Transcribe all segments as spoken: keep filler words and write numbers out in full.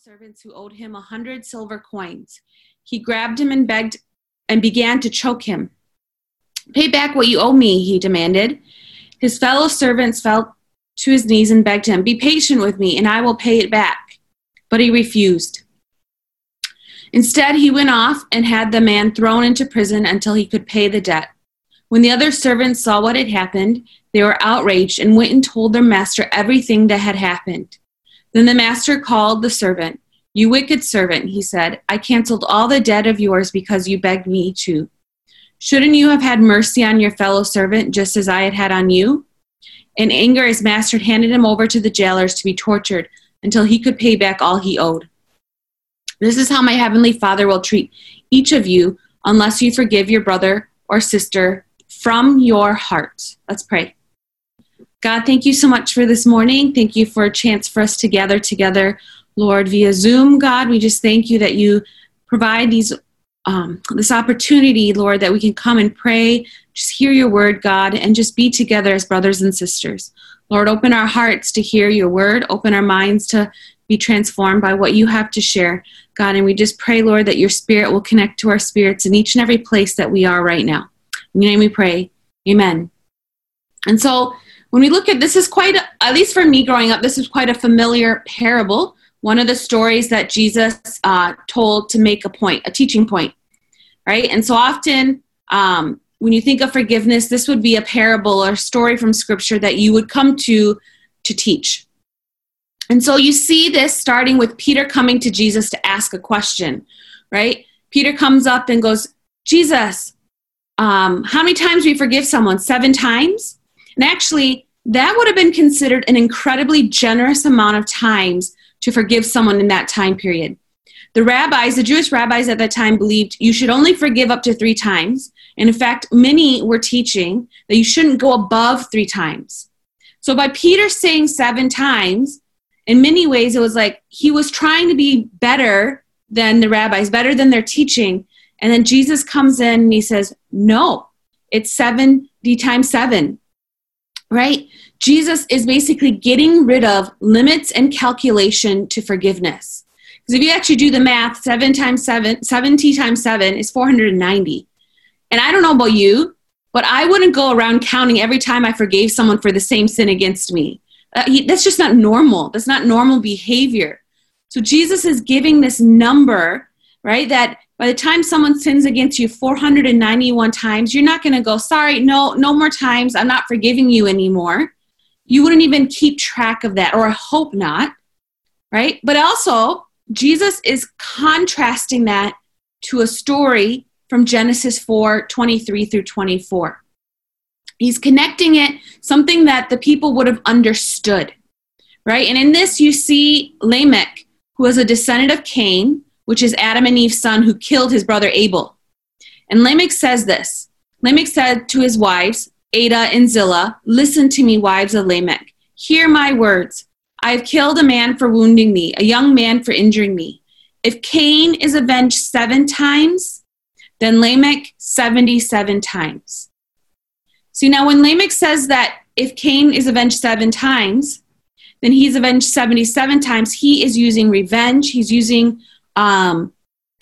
servants who owed him a hundred silver coins. He grabbed him and begged and began to choke him. "Pay back what you owe me," he demanded. His fellow servants fell to his knees and begged him, "Be patient with me, and I will pay it back." But he refused. Instead, he went off and had the man thrown into prison until he could pay the debt. When the other servants saw what had happened, they were outraged and went and told their master everything that had happened. Then the master called the servant. "You wicked servant," he said, "I canceled all the debt of yours because you begged me to. Shouldn't you have had mercy on your fellow servant just as I had had on you?" In anger, his master handed him over to the jailers to be tortured until he could pay back all he owed. This is how my heavenly Father will treat each of you unless you forgive your brother or sister from your heart. Let's pray. God, thank you so much for this morning. Thank you for a chance for us to gather together, Lord, via Zoom. God, we just thank you that you provide these um, this opportunity, Lord, that we can come and pray, just hear your word, God, and just be together as brothers and sisters. Lord, open our hearts to hear your word. Open our minds to be transformed by what you have to share, God. And we just pray, Lord, that your spirit will connect to our spirits in each and every place that we are right now. In your name we pray. Amen. And so when we look at this, is quite, a, at least for me growing up, this is quite a familiar parable. One of the stories that Jesus uh, told to make a point, a teaching point, right? And so often um, when you think of forgiveness, this would be a parable or a story from Scripture that you would come to to teach. And so you see this starting with Peter coming to Jesus to ask a question, right? Peter comes up and goes, "Jesus, um, how many times do we forgive someone? Seven times?" And actually, that would have been considered an incredibly generous amount of times to forgive someone in that time period. The rabbis, the Jewish rabbis at that time, believed you should only forgive up to three times. And in fact, many were teaching that you shouldn't go above three times. So by Peter saying seven times, in many ways, it was like he was trying to be better than the rabbis, better than their teaching. And then Jesus comes in and he says, no, it's seventy times seven, right? Jesus is basically getting rid of limits and calculation to forgiveness. Because if you actually do the math, seven times seven, seventy times seven is four hundred ninety. And I don't know about you, but I wouldn't go around counting every time I forgave someone for the same sin against me. Uh, he, that's just not normal. That's not normal behavior. So Jesus is giving this number, right, that by the time someone sins against you four hundred ninety-one times, you're not going to go, sorry, no, no more times. I'm not forgiving you anymore. You wouldn't even keep track of that, or I hope not, right? But also, Jesus is contrasting that to a story from Genesis four, twenty-three through twenty-four. He's connecting it, something that the people would have understood, right? And in this, you see Lamech, who is a descendant of Cain, which is Adam and Eve's son, who killed his brother Abel. And Lamech says this. Lamech said to his wives, Ada and Zillah, "Listen to me, wives of Lamech. Hear my words. I have killed a man for wounding me, a young man for injuring me. If Cain is avenged seven times, then Lamech seventy-seven times." See, now when Lamech says that if Cain is avenged seven times, then he's avenged seventy-seven times, he is using revenge. He's using um,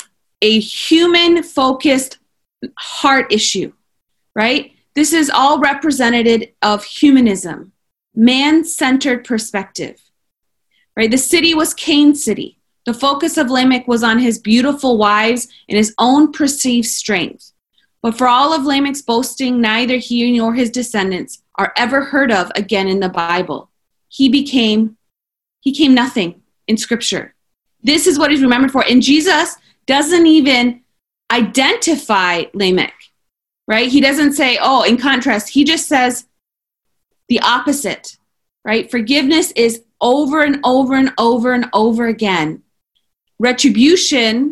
a human-focused heart issue, right? This is all representative of humanism, man-centered perspective, right? The city was Cain's city. The focus of Lamech was on his beautiful wives and his own perceived strength. But for all of Lamech's boasting, neither he nor his descendants are ever heard of again in the Bible. He became, he came nothing in Scripture. This is what he's remembered for. And Jesus doesn't even identify Lamech, right? He doesn't say, oh, in contrast, he just says the opposite, right? Forgiveness is over and over and over and over again. Retribution,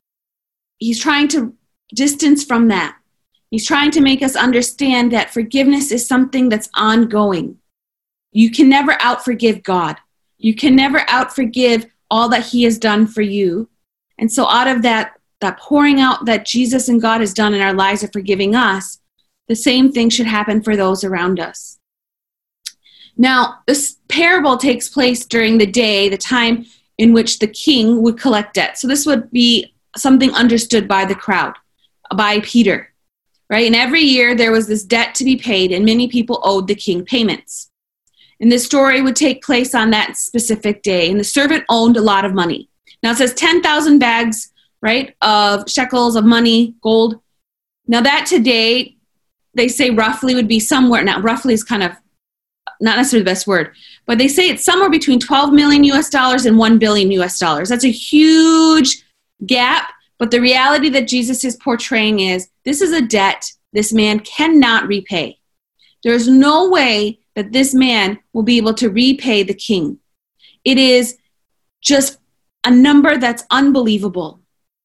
he's trying to distance from that. He's trying to make us understand that forgiveness is something that's ongoing. You can never out-forgive God. You can never out-forgive all that he has done for you. And so out of that, that pouring out that Jesus and God has done in our lives of forgiving us, the same thing should happen for those around us. Now, this parable takes place during the day, the time in which the king would collect debt. So this would be something understood by the crowd, by Peter, right? And every year there was this debt to be paid, and many people owed the king payments. And this story would take place on that specific day, and the servant owned a lot of money. Now it says ten thousand bags, right, of shekels of money, gold. Now that today, they say roughly would be somewhere, now roughly is kind of not necessarily the best word, but they say it's somewhere between twelve million U S dollars and one billion U S dollars. That's a huge gap, but the reality that Jesus is portraying is this is a debt this man cannot repay. There's no way that this man will be able to repay the king. It is just a number that's unbelievable,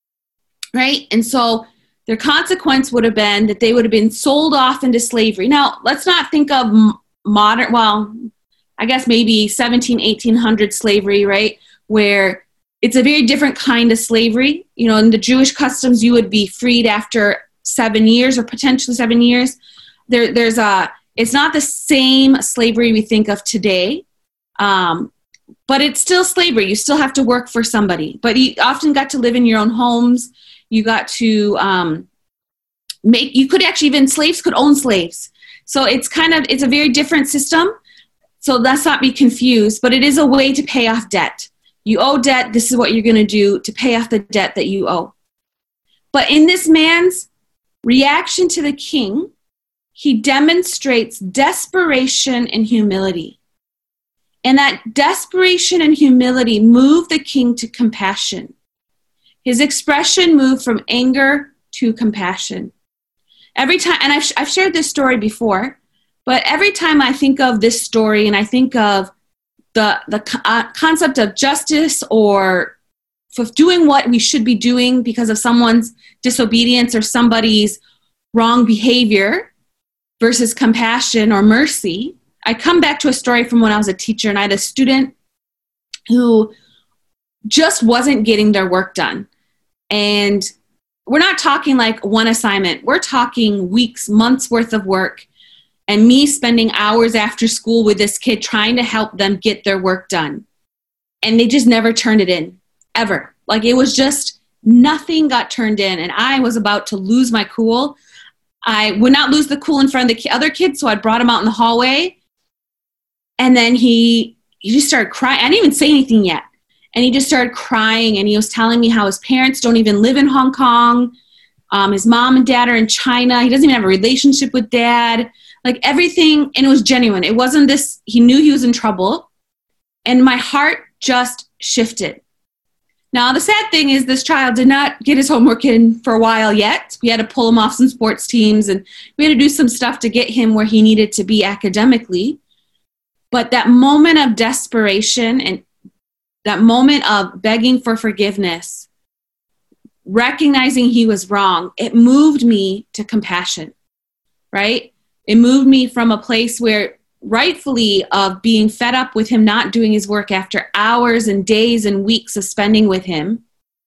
right? And so their consequence would have been that they would have been sold off into slavery. Now, let's not think of modern, well, I guess maybe seventeen, eighteen hundred slavery, right? Where it's a very different kind of slavery. You know, in the Jewish customs, you would be freed after seven years or potentially seven years. There, there's a, it's not the same slavery we think of today, um, but it's still slavery. You still have to work for somebody, but you often got to live in your own homes. You got to um, make, you could actually, even slaves could own slaves. So it's kind of, it's a very different system. So let's not be confused, but it is a way to pay off debt. You owe debt, this is what you're going to do to pay off the debt that you owe. But in this man's reaction to the king, he demonstrates desperation and humility. And that desperation and humility moved the king to compassion. His expression moved from anger to compassion. Every time, and I've, I've shared this story before, but every time I think of this story and I think of the, the uh, concept of justice or for doing what we should be doing because of someone's disobedience or somebody's wrong behavior versus compassion or mercy, I come back to a story from when I was a teacher, and I had a student who just wasn't getting their work done. And we're not talking like one assignment. We're talking weeks, months worth of work, and me spending hours after school with this kid trying to help them get their work done. And they just never turned it in, ever. Like it was just, nothing got turned in, and I was about to lose my cool. I would not lose the cool in front of the other kids, so I brought him out in the hallway. And then he, he just started crying. I didn't even say anything yet. And he just started crying, and he was telling me how his parents don't even live in Hong Kong. Um, his mom and dad are in China. He doesn't even have a relationship with dad. Like everything, and it was genuine. It wasn't this, he knew he was in trouble. And my heart just shifted. Now, the sad thing is this child did not get his homework in for a while yet. We had to pull him off some sports teams, and we had to do some stuff to get him where he needed to be academically. But that moment of desperation and that moment of begging for forgiveness, recognizing he was wrong, it moved me to compassion, right? It moved me from a place where rightfully of being fed up with him not doing his work after hours and days and weeks of spending with him.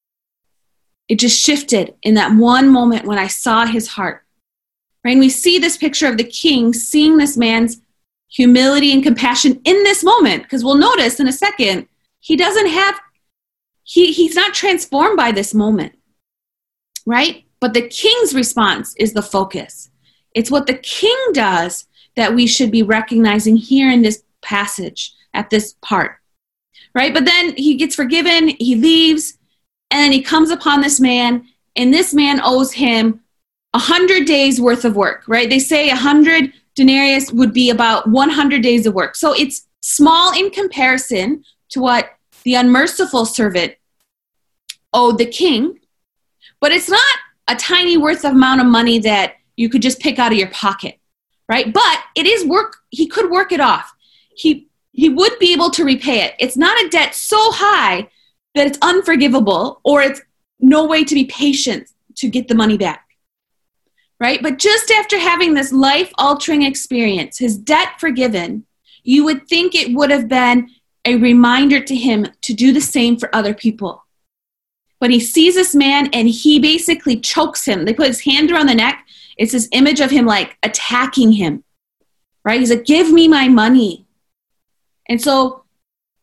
It just shifted in that one moment when I saw his heart, right? And we see this picture of the king seeing this man's humility and compassion in this moment, because we'll notice in a second, he doesn't have, he, he's not transformed by this moment, right? But the king's response is the focus. It's what the king does that we should be recognizing here in this passage, at this part, right? But then he gets forgiven, he leaves, and then he comes upon this man, and this man owes him a hundred days worth of work, right? They say a hundred denarius would be about one hundred days of work. So it's small in comparison to what the unmerciful servant owed the king, but it's not a tiny worth of amount of money that you could just pick out of your pocket, right? But it is work. He could work it off. He, he would be able to repay it. It's not a debt so high that it's unforgivable or it's no way to be patient to get the money back, right? But just after having this life-altering experience, his debt forgiven, you would think it would have been a reminder to him to do the same for other people. But he sees this man and he basically chokes him. They put his hand around the neck. It's this image of him like attacking him, right? He's like, give me my money. And so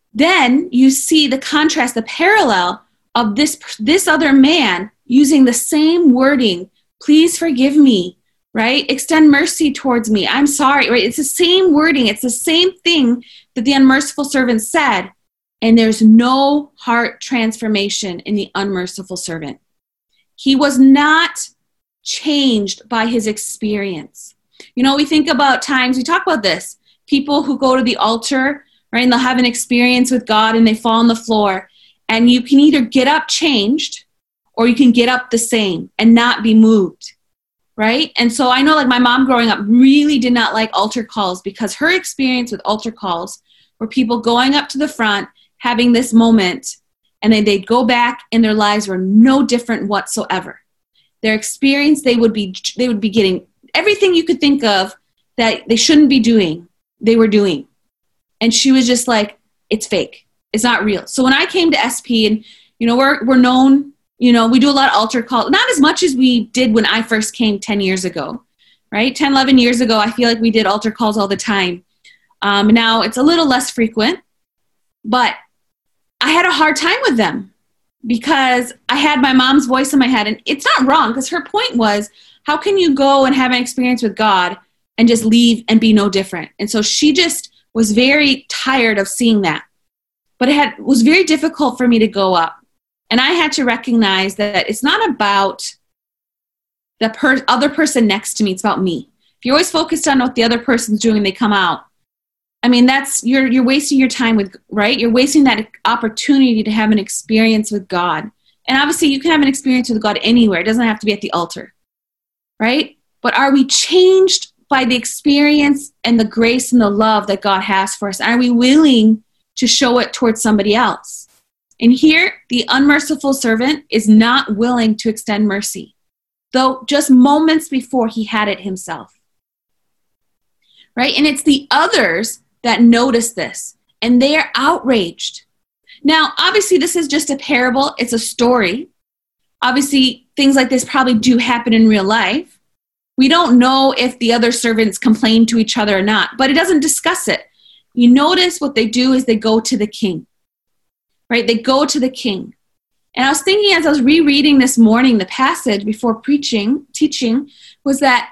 then you see the contrast, the parallel of this, this other man using the same wording, please forgive me, right? Extend mercy towards me. I'm sorry, right? It's the same wording. It's the same thing that the unmerciful servant said. And there's no heart transformation in the unmerciful servant. He was not changed by his experience. You know, we think about times, we talk about this, people who go to the altar, right, and they'll have an experience with God and they fall on the floor. And you can either get up changed or you can get up the same and not be moved, right? And so I know, like, my mom growing up really did not like altar calls, because her experience with altar calls were people going up to the front, having this moment, and then they'd go back and their lives were no different whatsoever. Their experience, they would be they would be getting everything you could think of that they shouldn't be doing, they were doing. And she was just like, it's fake. It's not real. So when I came to S P, and, you know, we're we're known, you know, we do a lot of altar calls, not as much as we did when I first came ten years ago, right? ten, eleven years ago, I feel like we did altar calls all the time. Um, now it's a little less frequent, but I had a hard time with them because I had my mom's voice in my head. And it's not wrong, because her point was, how can you go and have an experience with God and just leave and be no different? And so she just was very tired of seeing that. But it had, was very difficult for me to go up. And I had to recognize that it's not about the per- other person next to me. It's about me. If you're always focused on what the other person's doing and they come out, I mean, that's, you're, you're wasting your time with, right? You're wasting that opportunity to have an experience with God. And obviously you can have an experience with God anywhere. It doesn't have to be at the altar, right? But are we changed by the experience and the grace and the love that God has for us? Are we willing to show it towards somebody else? And here, the unmerciful servant is not willing to extend mercy, though just moments before he had it himself, right? And it's the others that notice this, and they are outraged. Now, obviously, this is just a parable. It's a story. Obviously, things like this probably do happen in real life. We don't know if the other servants complain to each other or not, but it doesn't discuss it. You notice what they do is they go to the king, right? They go to the king. And I was thinking, as I was rereading this morning, the passage before preaching, teaching, was that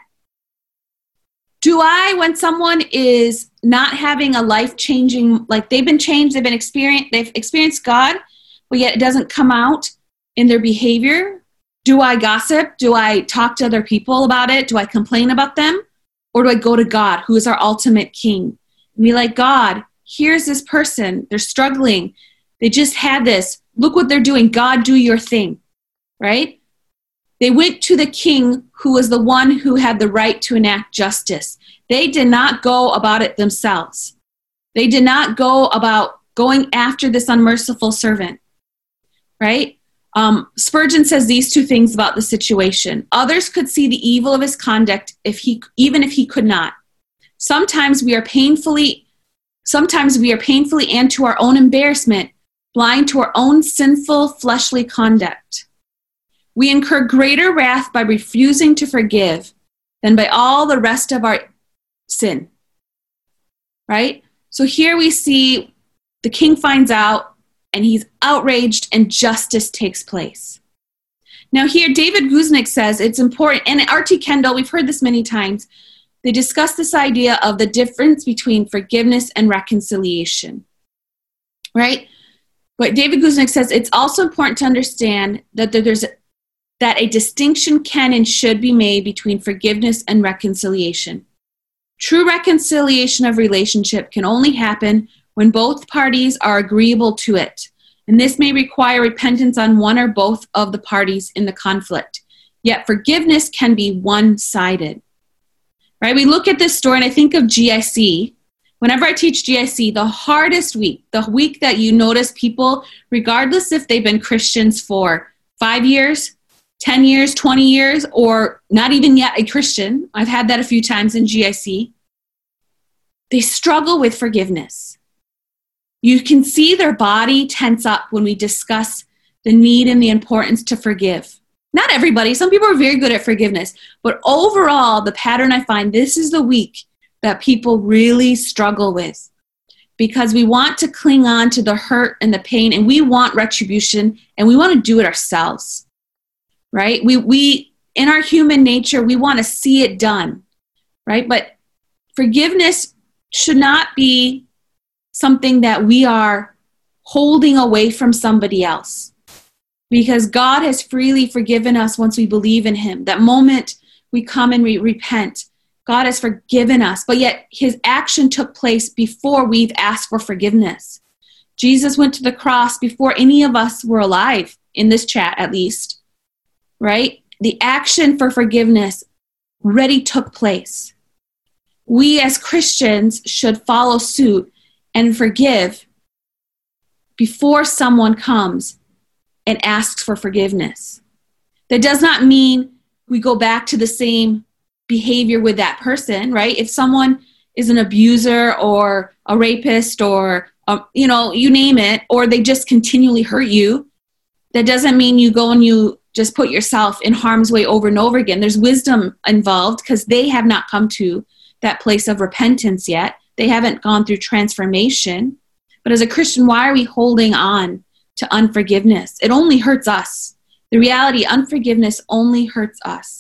do I, when someone is not having a life-changing, like they've been changed, they've been experienced, they've experienced God, but yet it doesn't come out in their behavior, do I gossip? Do I talk to other people about it? Do I complain about them? Or do I go to God, who is our ultimate king, and be like, God, here's this person. They're struggling. They just had this. Look what they're doing. God, do your thing, right? They went to the king, who was the one who had the right to enact justice. They did not go about it themselves. They did not go about going after this unmerciful servant, right? Um, Spurgeon says these two things about the situation. Others could see the evil of his conduct if he, even if he could not. Sometimes we are painfully, sometimes we are painfully and to our own embarrassment, blind to our own sinful fleshly conduct. We incur greater wrath by refusing to forgive than by all the rest of our sin, right? So here we see the king finds out and he's outraged and justice takes place. Now here, David Guzik says it's important, and R T Kendall, we've heard this many times, they discuss this idea of the difference between forgiveness and reconciliation, right? But David Guzik says it's also important to understand that there's that a distinction can and should be made between forgiveness and reconciliation. True reconciliation of relationship can only happen when both parties are agreeable to it, and this may require repentance on one or both of the parties in the conflict. Yet forgiveness can be one-sided, right? We look at this story, and I think of G I C. Whenever I teach G I C, the hardest week, the week that you notice people, regardless if they've been Christians for five years, ten years, twenty years, or not even yet a Christian, I've had that a few times in G I C, they struggle with forgiveness. You can see their body tense up when we discuss the need and the importance to forgive. Not everybody, some people are very good at forgiveness, but overall, the pattern I find, this is the week that people really struggle with. because we want to cling on to the hurt and the pain, and we want retribution, and we want to do it ourselves, right? We, we in our human nature, we want to see it done, right? But forgiveness should not be something that we are holding away from somebody else, because God has freely forgiven us once we believe in him. That moment we come and we repent, God has forgiven us, but yet his action took place before we've asked for forgiveness. Jesus went to the cross before any of us were alive, in this chat at least, right? The action for forgiveness already took place. We as Christians should follow suit and forgive before someone comes and asks for forgiveness. That does not mean we go back to the same behavior with that person, right? If someone is an abuser or a rapist or, um, you know, you name it, or they just continually hurt you, that doesn't mean you go and you just put yourself in harm's way over and over again. There's wisdom involved because they have not come to that place of repentance yet. They haven't gone through transformation. But as a Christian, why are we holding on to unforgiveness? It only hurts us. The reality, unforgiveness only hurts us.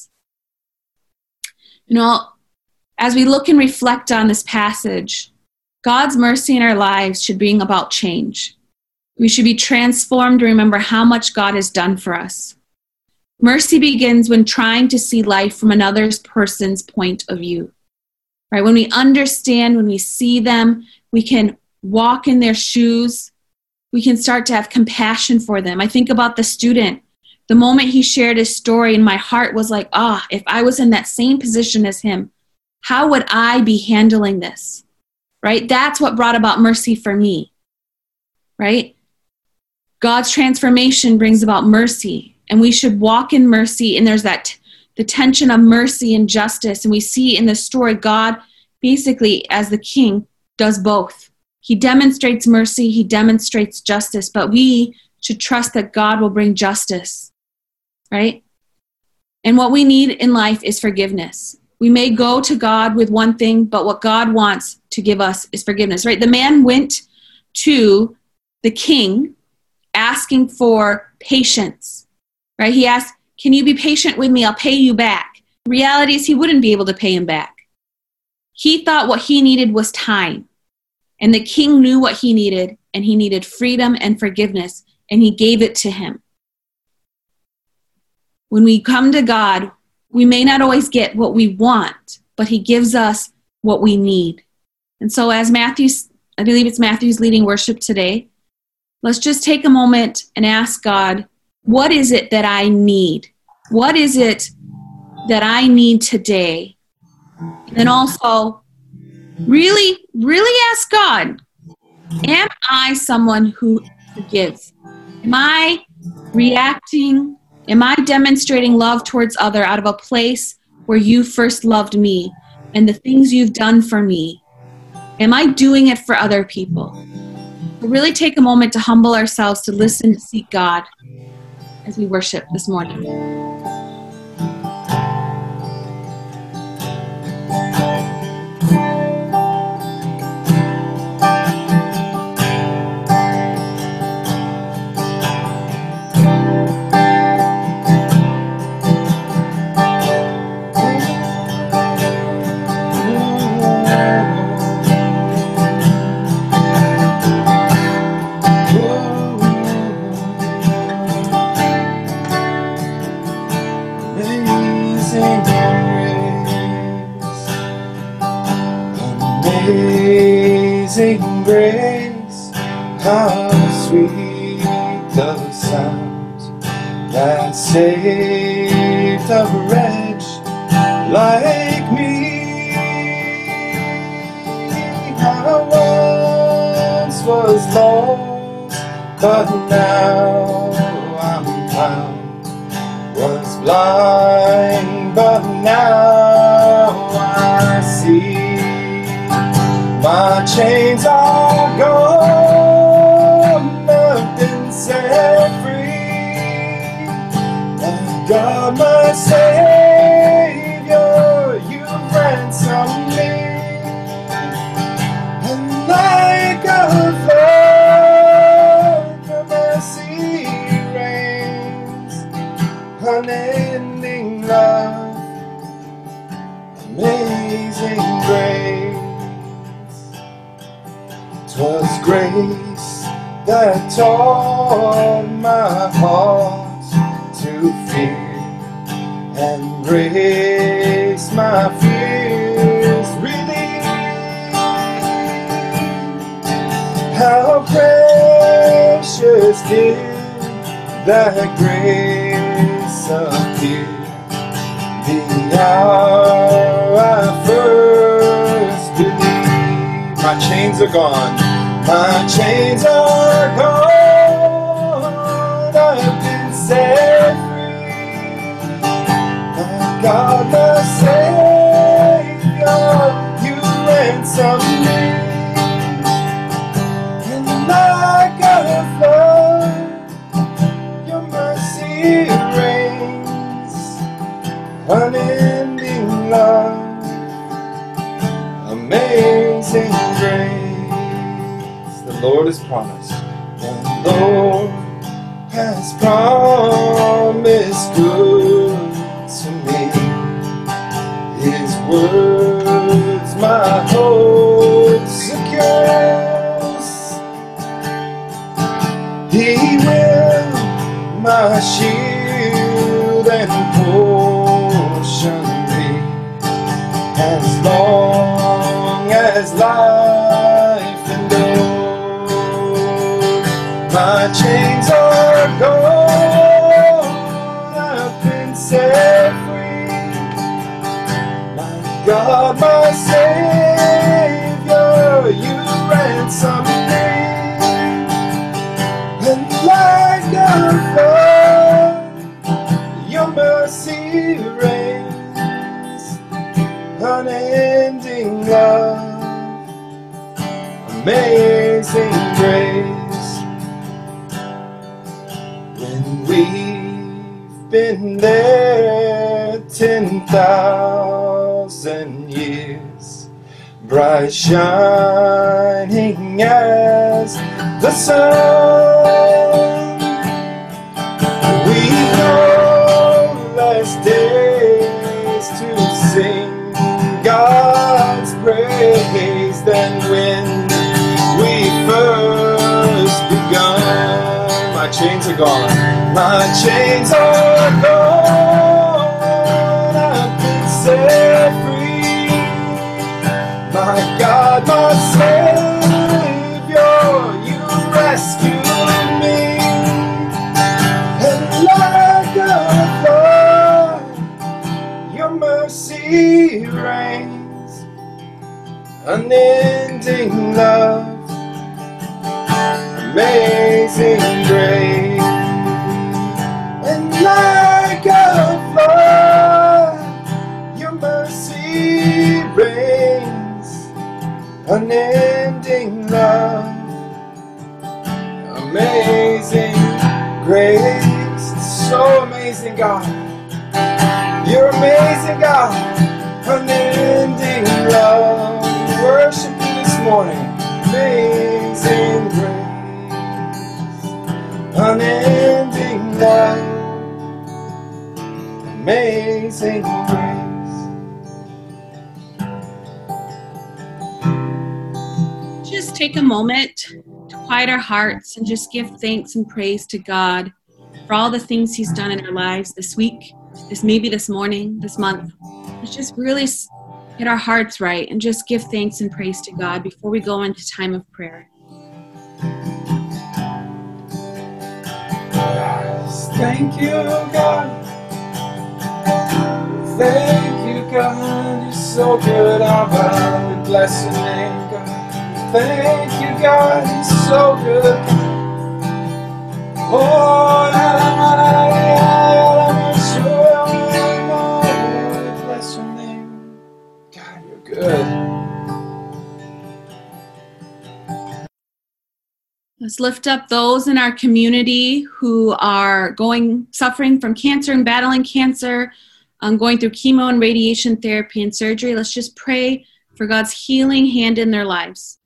You know, as we look and reflect on this passage, God's mercy in our lives should bring about change. We should be transformed to remember how much God has done for us. Mercy begins when trying to see life from another person's point of view, right? When we understand, when we see them, we can walk in their shoes. We can start to have compassion for them. I think about the student. The moment he shared his story, and my heart was like, ah, oh, if I was in that same position as him, how would I be handling this? Right? That's what brought about mercy for me. Right? God's transformation brings about mercy, and we should walk in mercy. And there's that the tension of mercy and justice. And we see in the story, God basically, as the king, does both. He demonstrates mercy, he demonstrates justice, but we should trust that God will bring justice. Right? And what we need in life is forgiveness. We may go to God with one thing, but what God wants to give us is forgiveness, right? The man went to the king asking for patience, right? He asked, can you be patient with me? I'll pay you back. The reality is he wouldn't be able to pay him back. He thought what he needed was time. And the king knew what he needed, and he needed freedom and forgiveness, and he gave it to him. When we come to God, we may not always get what we want, but he gives us what we need. And so as Matthew's, I believe it's Matthew's leading worship today, let's just take a moment and ask God, what is it that I need? What is it that I need today? And also, really, really ask God, am I someone who forgives? Am I reacting? Am I demonstrating love towards other out of a place where you first loved me and the things you've done for me? Am I doing it for other people? So really take a moment to humble ourselves, to listen, to seek God as we worship this morning. Amazing grace, how sweet the sound that saved a wretch like me. I once was lost, but now I'm found. Was blind, but now I see. My chains are gone, I've been set free. My God, my Savior, you've ransomed me. And like unending love, amazing grace. 'Twas grace that taught my heart to fear, and grace my fears relieved. How precious did that grace appear the hour I first believed. My chains are gone, my chains are gone, I've been set free. My God, my Savior, you ransomed me. And like a flood, your mercy reigns, unending love, amazing grace. The Lord has promised, the Lord has promised good to me. His words my hope secures. He will my shield and portion be, as long as life endures. My chains are gone, I've been set free. My God, my Savior, you ransomed me. And like a flood, your mercy reigns, unending love, amazing grace. When we've been there ten thousand years, bright shining as the sun, we've no less days to sing God's praise than when we first begun. My chains are gone, my chains are gone, I've been set free. My God, my Savior, you rescued me. And like a flood, your mercy reigns, unending love, amazing grace. And like a flood, your mercy reigns, unending love, amazing grace. So amazing, God. You're amazing, God. Unending love. Worship you this morning. Amazing grace. Unending love. Amazing grace. Just take a moment to quiet our hearts and just give thanks and praise to God for all the things He's done in our lives this week, this maybe this morning, this month. Let's just really get our hearts right and just give thanks and praise to God before we go into time of prayer. Thank you, God. Thank you, God. You're so good. Abba, we bless your name, God. Thank you, God. You're so good. Oh, la, la, la, la, la, la, we bless your name. God, you're good. Let's lift up those in our community who are going, suffering from cancer and battling cancer, um, going through chemo and radiation therapy and surgery. Let's just pray for God's healing hand in their lives.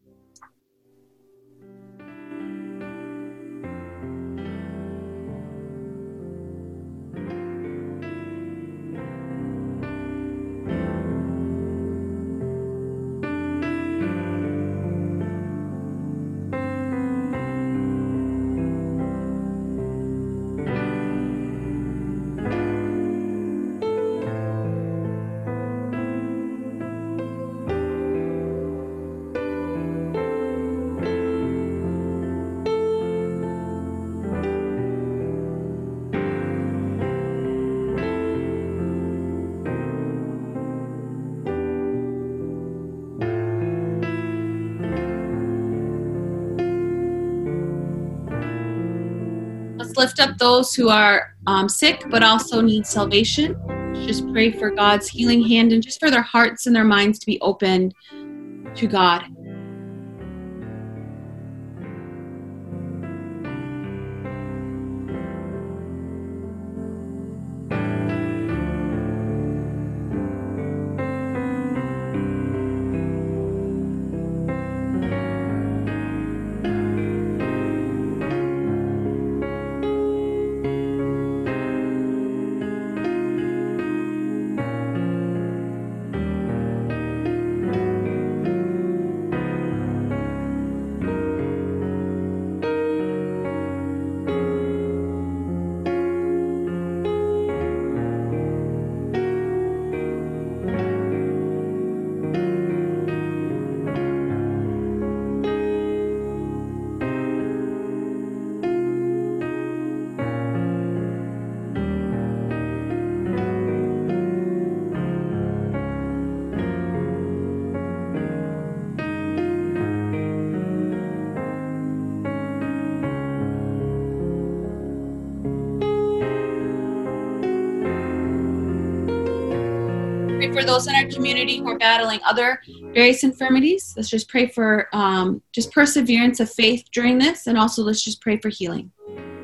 lift up those who are um, sick but also need salvation. Let's just pray for God's healing hand and just for their hearts and their minds to be opened to God. Pray for those in our community who are battling other various infirmities. Let's just pray for um, just perseverance of faith during this, and also let's just pray for healing.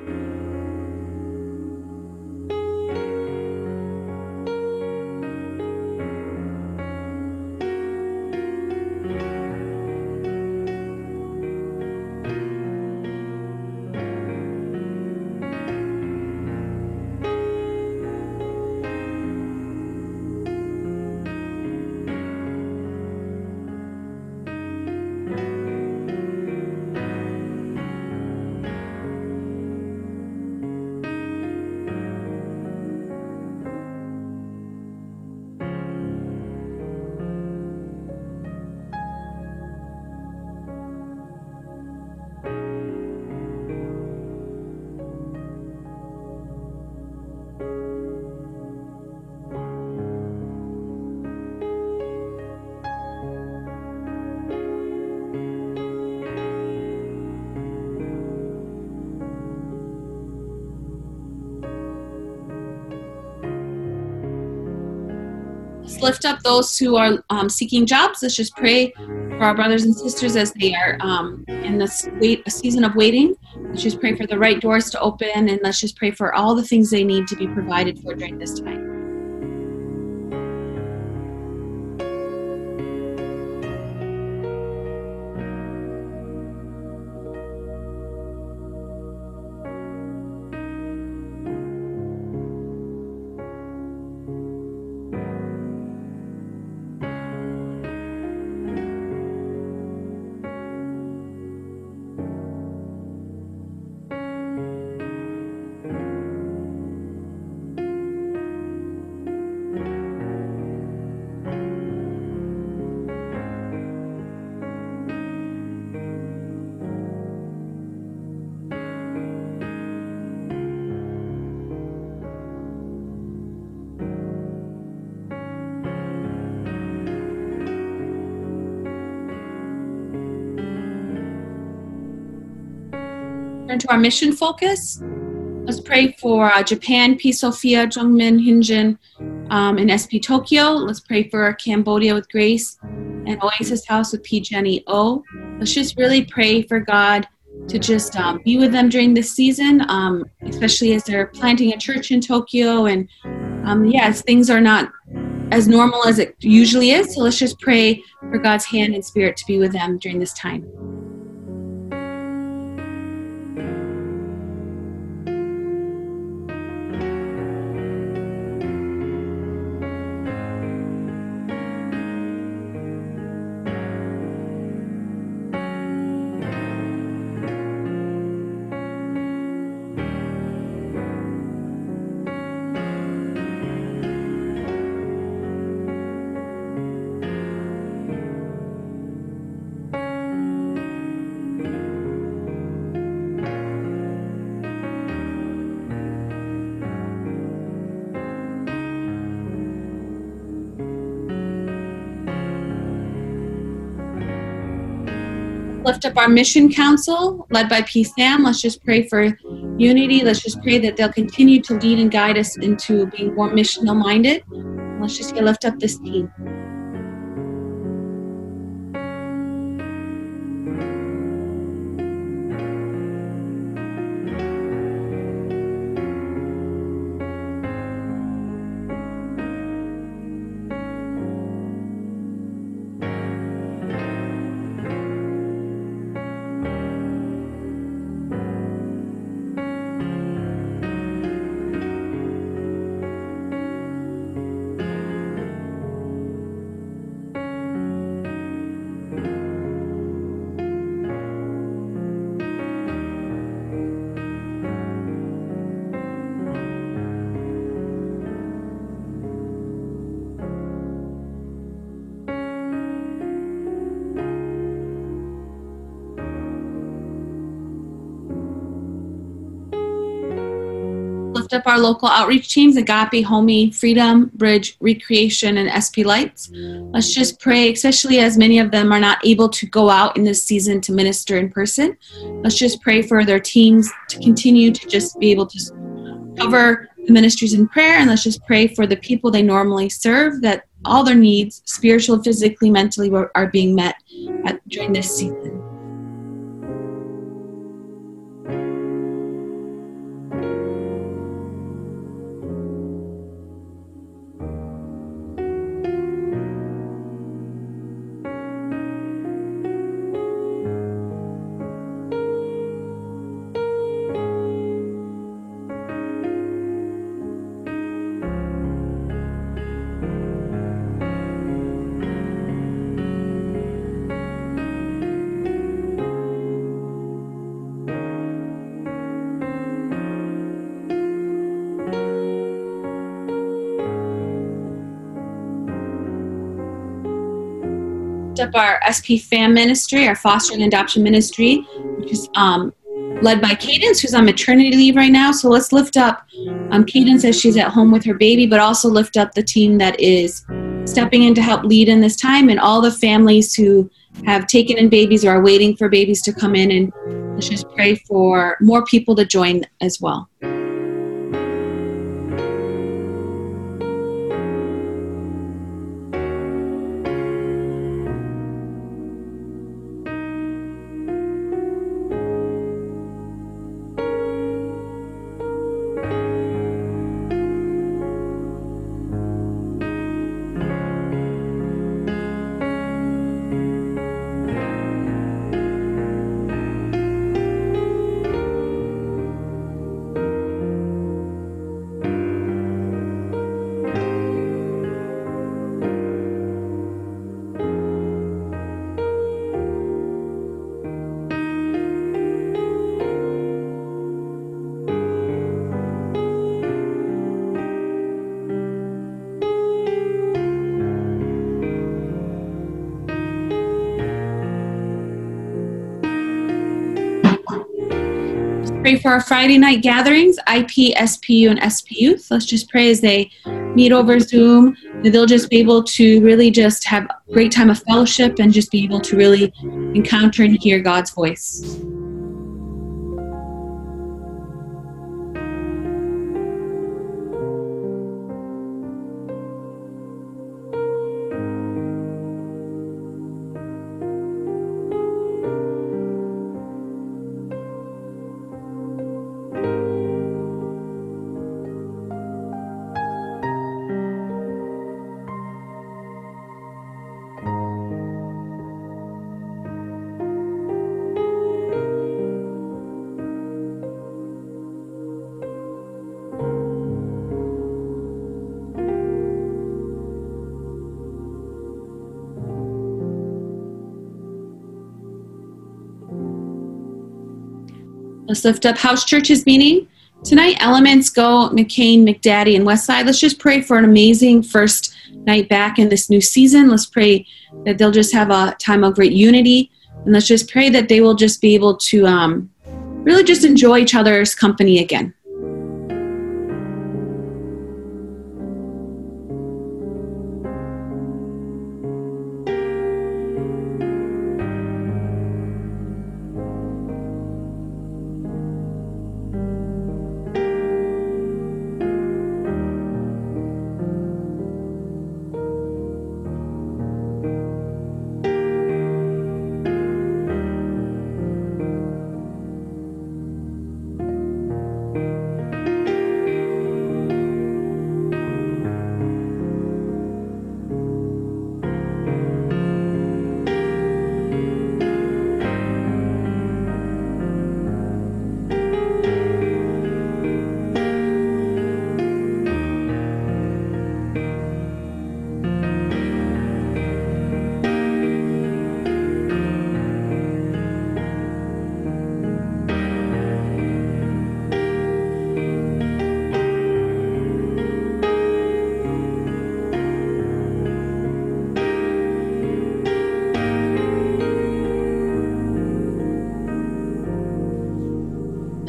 Let's lift up those who are um, seeking jobs. Let's just pray for our brothers and sisters as they are um, in this wait, a season of waiting. Let's just pray for the right doors to open, and let's just pray for all the things they need to be provided for during this time. Turn to our mission focus. Let's pray for uh, Japan, P. Sophia, Jungmin, Hyunjin, um, and S P Tokyo. Let's pray for Cambodia with Grace and Oasis House with P. Jenny O. Let's just really pray for God to just um, be with them during this season, um, especially as they're planting a church in Tokyo. And um, yes, things are not as normal as it usually is. So let's just pray for God's hand and spirit to be with them during this time. Lift up our mission council led by P. Sam. Let's just pray for unity. Let's just pray that they'll continue to lead and guide us into being more missional minded. Let's just lift up this team. Lift up our local outreach teams, Agape, Homey, Freedom, Bridge, Recreation, and S P Lights. Let's just pray, especially as many of them are not able to go out in this season to minister in person. Let's just pray for their teams to continue to just be able to cover the ministries in prayer, and let's just pray for the people they normally serve, that all their needs, spiritual, physically, mentally, are being met at, during this season. Up our S P Fam Ministry, our foster and adoption ministry, which is um, led by Cadence, who's on maternity leave right now. So let's lift up um, Cadence as she's at home with her baby, but also lift up the team that is stepping in to help lead in this time, and all the families who have taken in babies or are waiting for babies to come in. And let's just pray for more people to join as well. Pray for our Friday night gatherings, I P, S P U, and S P Youth. Let's just pray as they meet over Zoom, that they'll just be able to really just have a great time of fellowship and just be able to really encounter and hear God's voice. Let's lift up House Church's meeting. Tonight, Elements, Go, McCain, McDaddy, and Westside. Let's just pray for an amazing first night back in this new season. Let's pray that they'll just have a time of great unity. And let's just pray that they will just be able to um, really just enjoy each other's company again.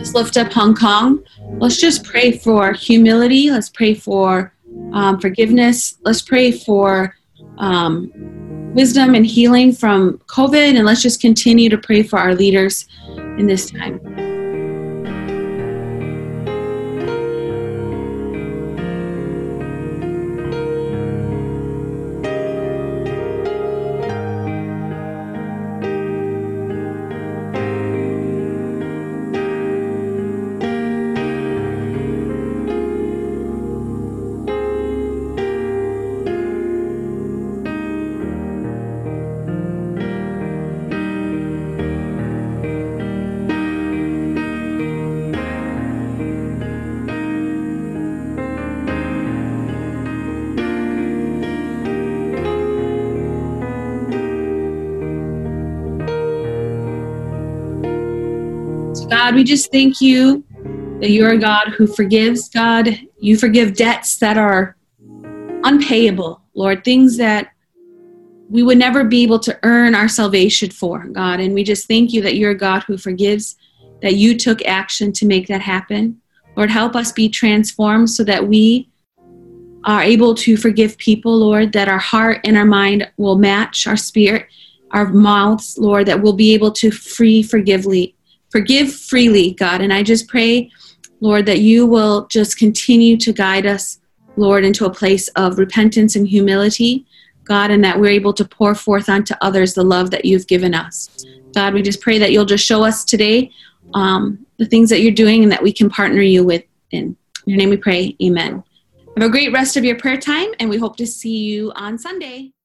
Let's lift up Hong Kong. Let's just pray for humility. Let's pray for um, forgiveness. Let's pray for um, wisdom and healing from COVID. And let's just continue to pray for our leaders in this time. God, we just thank you that you're a God who forgives. God, you forgive debts that are unpayable, Lord, things that we would never be able to earn our salvation for, God. And we just thank you that you're a God who forgives, that you took action to make that happen. Lord, help us be transformed so that we are able to forgive people, Lord, that our heart and our mind will match our spirit, our mouths, Lord, that we'll be able to free forgively. Forgive freely, God. And I just pray, Lord, that you will just continue to guide us, Lord, into a place of repentance and humility, God, and that we're able to pour forth onto others the love that you've given us. God, we just pray that you'll just show us today um, the things that you're doing and that we can partner you with. In your name we pray, amen. Have a great rest of your prayer time, and we hope to see you on Sunday.